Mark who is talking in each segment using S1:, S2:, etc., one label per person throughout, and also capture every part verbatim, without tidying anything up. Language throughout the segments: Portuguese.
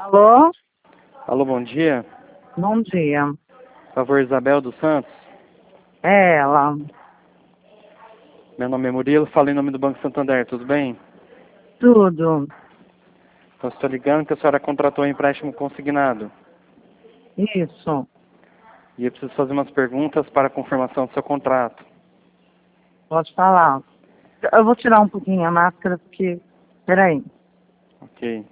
S1: Alô?
S2: Alô, bom dia.
S1: Bom dia.
S2: Por favor, Isabel dos Santos.
S1: É ela.
S2: Meu nome é Murilo, falo em nome do Banco Santander, tudo bem?
S1: Tudo.
S2: Então, estou ligando que a senhora contratou um empréstimo consignado.
S1: Isso.
S2: E eu preciso fazer umas perguntas para a confirmação do seu contrato.
S1: Pode falar. Eu vou tirar um pouquinho a máscara porque... Peraí.
S2: Ok.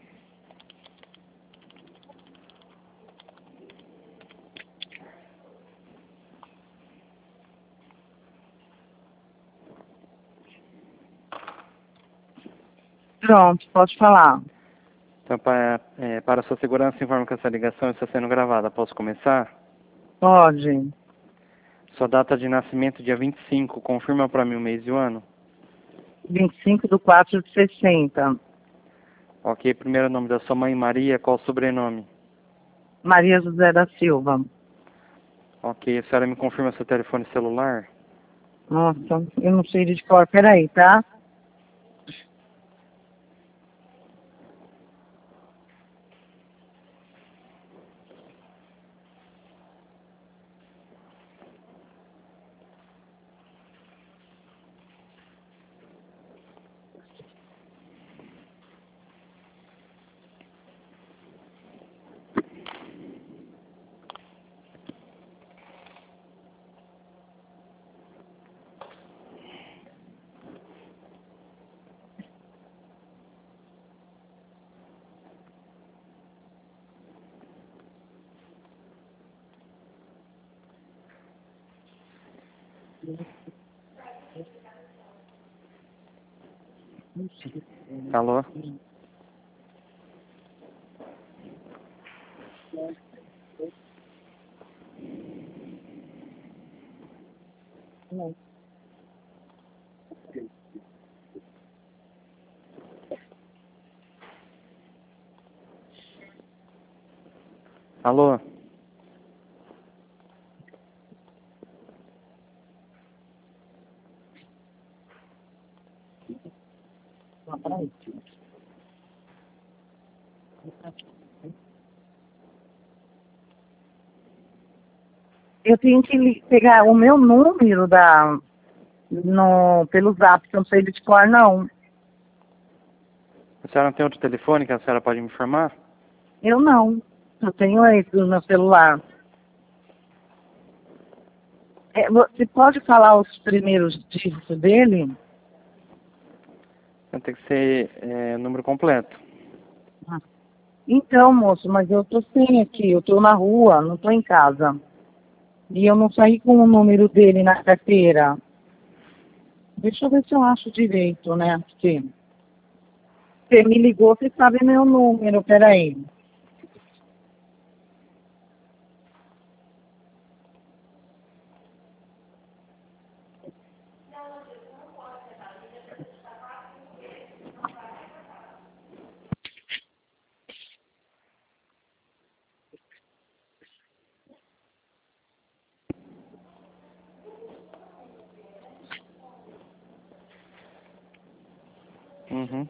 S1: Pronto, pode falar.
S2: Então, para, é, para a sua segurança, informo que essa ligação está sendo gravada. Posso começar?
S1: Pode.
S2: Sua data de nascimento, dia vinte e cinco. Confirma para mim o mês e o ano.
S1: vinte e cinco de quatro de sessenta.
S2: Ok. Primeiro nome da sua mãe, Maria. Qual o sobrenome?
S1: Maria José da Silva.
S2: Ok. A senhora me confirma seu telefone celular?
S1: Nossa, eu não sei de cor. Peraí, tá?
S2: Alô?
S1: Não.
S2: Alô?
S1: Peraí. Eu tenho que li- pegar o meu número da, no, pelo zap, que eu não sei de cor, não.
S2: A senhora não tem outro telefone que a senhora pode me informar?
S1: Eu não. Eu tenho esse no meu celular. É, você pode falar os primeiros dígitos dele?
S2: Então, tem que ser é, número completo.
S1: Ah. Então, moço, mas eu tô sem aqui, eu tô na rua, não tô em casa. E eu não saí com o número dele na carteira. Deixa eu ver se eu acho direito, né? Porque você me ligou, você sabe meu número, peraí.
S2: Uhum.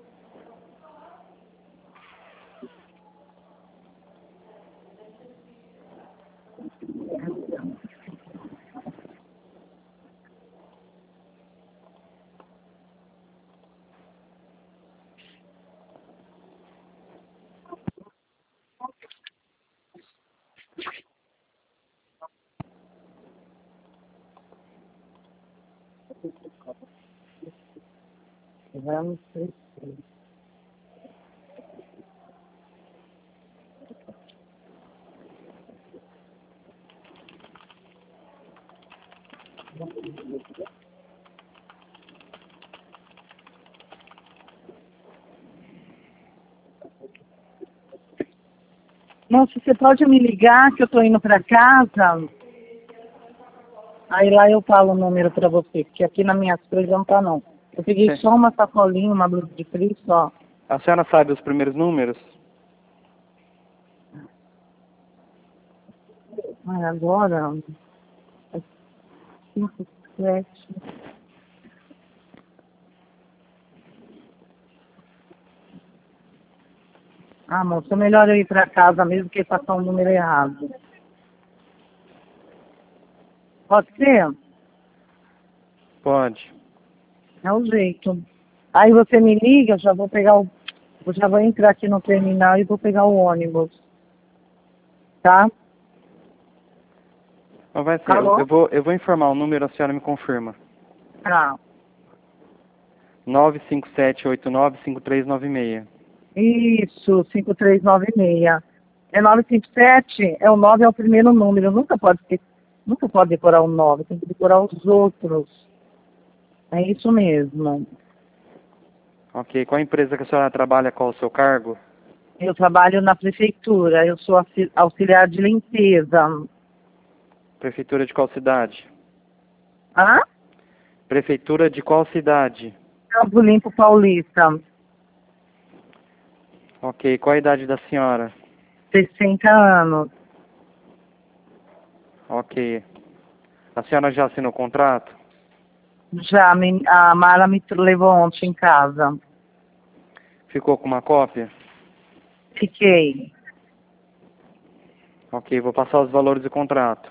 S1: Vamos ver. Moço, você pode me ligar que eu tô indo pra casa? Aí lá eu falo o número pra você, porque aqui na minha coisas não tá não. Eu peguei
S2: Sim.
S1: só uma sacolinha, uma blusa de frio só.
S2: A senhora sabe os primeiros números?
S1: Ai, agora, é cinco, sete. Ah, moço, é melhor eu ir para casa mesmo que passar um número errado. Pode ser?
S2: Pode.
S1: É o jeito. Aí você me liga, eu já vou pegar o. Eu já vou entrar aqui no terminal e vou pegar o ônibus. Tá?
S2: Mas vai ser, eu,
S1: Alô?
S2: eu vou, eu vou informar o número, a senhora me confirma.
S1: Tá.
S2: nove cinco sete oito nove cinco três nove seis.
S1: Isso, cinco três nove seis. É nove cinco sete, é o nove é o primeiro número. Nunca pode ter, nunca pode decorar o nove, tem que decorar os outros. É isso mesmo.
S2: Ok. Qual a empresa que a senhora trabalha? Qual o seu cargo?
S1: Eu trabalho na prefeitura, eu sou auxi- auxiliar de limpeza.
S2: Prefeitura de qual cidade?
S1: Ah?
S2: Prefeitura de qual cidade?
S1: Campo Limpo Paulista,
S2: Ok. Qual a idade da senhora?
S1: sessenta anos.
S2: Ok. A senhora já assinou o contrato?
S1: Já me- a Mara me levou ontem em casa.
S2: Ficou com uma cópia?
S1: Fiquei.
S2: Ok. Vou passar os valores do contrato.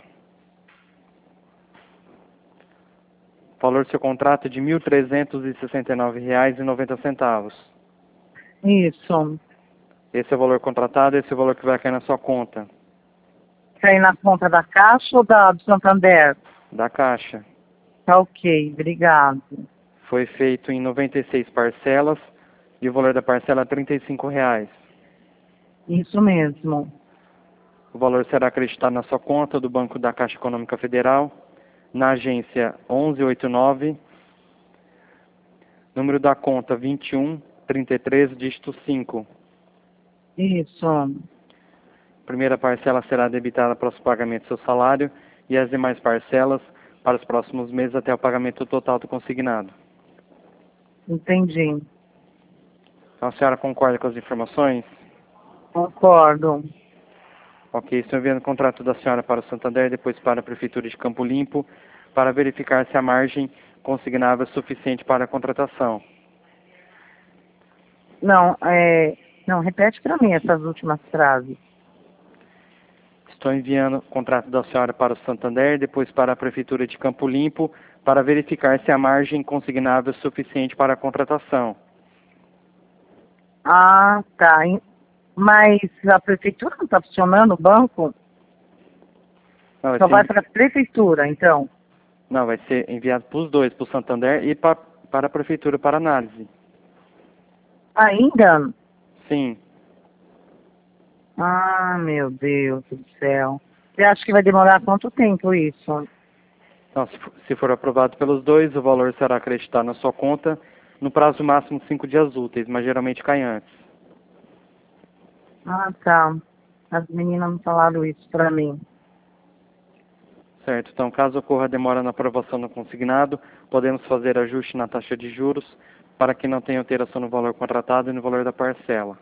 S2: O valor do seu contrato é de mil trezentos e sessenta e nove reais e noventa centavos.
S1: Isso.
S2: Esse é o valor contratado, esse é o valor que vai cair na sua conta.
S1: Cai na conta da Caixa ou da do Santander?
S2: Da Caixa.
S1: Tá ok, obrigado.
S2: Foi feito em noventa e seis parcelas e o valor da parcela é trinta e cinco reais.
S1: Isso mesmo.
S2: O valor será acreditado na sua conta do Banco da Caixa Econômica Federal, na agência onze oitenta e nove, número da conta vinte e um trinta e três, dígito cinco.
S1: Isso.
S2: Primeira parcela será debitada para os pagamentos do seu salário e as demais parcelas para os próximos meses até o pagamento total do consignado.
S1: Entendi.
S2: Então, a senhora concorda com as informações?
S1: Concordo.
S2: Ok, estou enviando o contrato da senhora para o Santander, depois para a Prefeitura de Campo Limpo, para verificar se a margem consignável é suficiente para a contratação.
S1: Não, é... Não, repete para mim essas últimas frases.
S2: Estou enviando o contrato da senhora para o Santander, depois para a Prefeitura de Campo Limpo, para verificar se a margem consignável é suficiente para a contratação.
S1: Ah, tá. Em- Mas a prefeitura não está funcionando, o banco?
S2: Não, vai
S1: Só
S2: ser,
S1: vai
S2: envi-
S1: para a prefeitura, então.
S2: não, vai ser enviado para os dois, para o Santander e para, para a Prefeitura para análise.
S1: Ainda?
S2: Sim.
S1: Ah, meu Deus do céu. Você acha que vai demorar quanto tempo isso?
S2: Então, se for, se for aprovado pelos dois, o valor será acreditado na sua conta no prazo máximo de cinco dias úteis, mas geralmente cai antes.
S1: Ah, tá. As meninas não falaram isso para mim.
S2: Certo, então caso ocorra demora na aprovação do consignado, podemos fazer ajuste na taxa de juros para que não tenha alteração no valor contratado e no valor da parcela.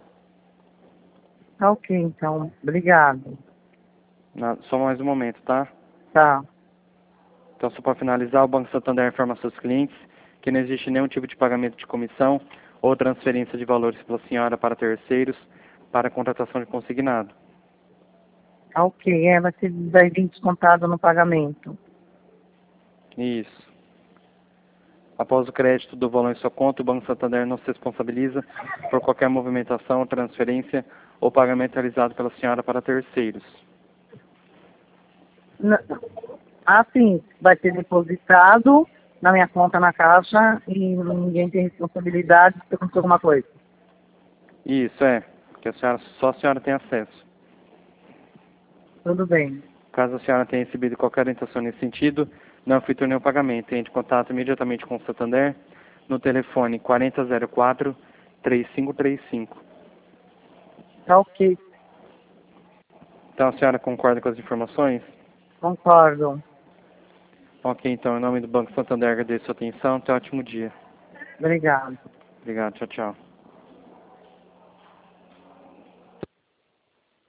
S1: Tá ok, então. Obrigado.
S2: Na- Só mais um momento, tá?
S1: Tá.
S2: Então, só para finalizar, o Banco Santander informa aos seus clientes que não existe nenhum tipo de pagamento de comissão ou transferência de valores pela senhora para terceiros para a contratação de consignado.
S1: Tá ok. É, vai, ser, vai vir descontado no pagamento.
S2: Isso. Após o crédito do valor em sua conta, o Banco Santander não se responsabiliza por qualquer movimentação, transferência ou pagamento realizado pela senhora para terceiros.
S1: N- Ah, sim. Vai ser depositado na minha conta na Caixa e ninguém tem responsabilidade se acontecer alguma coisa.
S2: Isso, é. Porque a senhora, só a senhora tem acesso.
S1: Tudo bem.
S2: Caso a senhora tenha recebido qualquer orientação nesse sentido, não efetue nenhum pagamento. Entre em contato imediatamente com o Santander no telefone quarenta zero quatro, três cinco três cinco.
S1: Tá ok.
S2: Então a senhora concorda com as informações?
S1: Concordo.
S2: Ok, então em nome do Banco Santander agradeço a sua atenção. Tenha um ótimo dia.
S1: Obrigado.
S2: Obrigado, tchau, tchau.